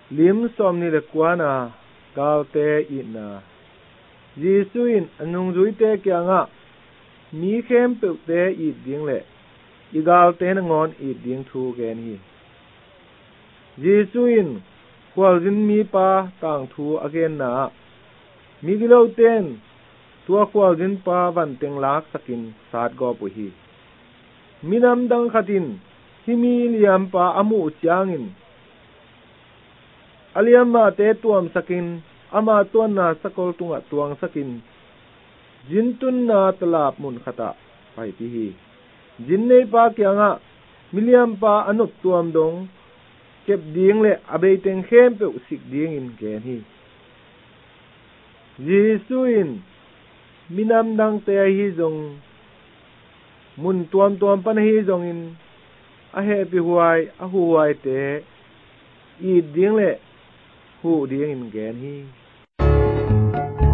lim som ni le kwana gal te ina Giêsu in anung zui te kya nga mi khem pe te I ding le I gal te na ngon I ding thu gen hi Giêsu in kwal jin mi pa tang thu again na mi gilo ten tua kwal jin pa van teng lak sakin sat go pu hi minam dang khatin himi liam pa amu chiangin aliam ma te tuam sakin ama tuan na sakol tunga tuang sakin jintun na talap mun khata pai pi hi jin nei pa kyanga miliam pa anup tuam dong kep ding le abei teng khem pe sik ding in gen hi Giêsu in minam dang te hi zong mun tuam pan hi zong in a he pi huai a huai te I ding le hu ding in gen hi